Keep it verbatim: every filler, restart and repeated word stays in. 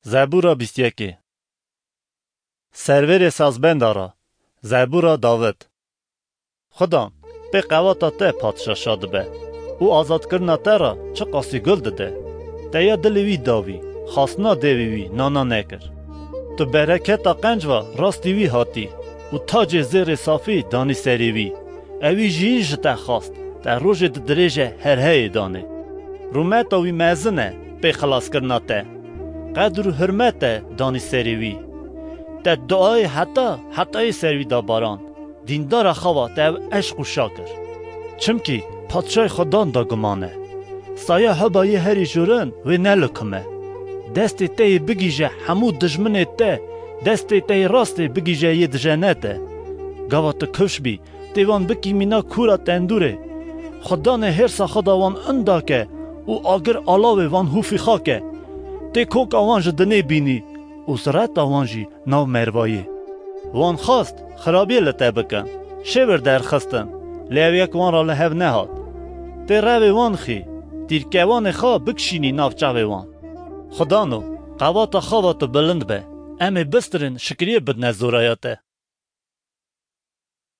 زبورا بیست و یک. سرور سازبندارا زبورا داوود. خدا به قواتا ته پادشاه شاد به او آزاد کرنا ته را چه قاسی گل دده تیا دلوی داوی خاصنا دیوی نانا نکر تو برکتا قنجوا راستی وی هاتی و تاج زیر صافی دانی سریوی اوی جینج تا خواست تا روژ دریجه هر هی دانه رومتا وی مزنه به خلاص کرنا ته قدر و حرمت دانی سریوی تا دعای حتی حتی سروی دا باران دیندار خوا تا عشق و شاکر چمکی پادشای خدان دا گمانه سایه هبایی هری جورن و نلکمه دستی تی بگیجه همو دجمنه ته دستی تی راستی بگیجه یه دجنه ته گوات کش بی تیوان بکی مینا کورا تندوره خدان هرسا خدا وان اندا که او آگر آلاوه وان هوفی خاکه تی کوک آوانج دنه بینی او سرات آوانجی ناو مروایی وان خواست خرابی لطه بکن شور در خستن لیو یک وان را لحو نهاد تی روی وان خی تیرکه وان خواه بکشینی ناو چاوی وان خدانو قوات خواباتو بلند به امی بسترین شکریه بدن زورایاته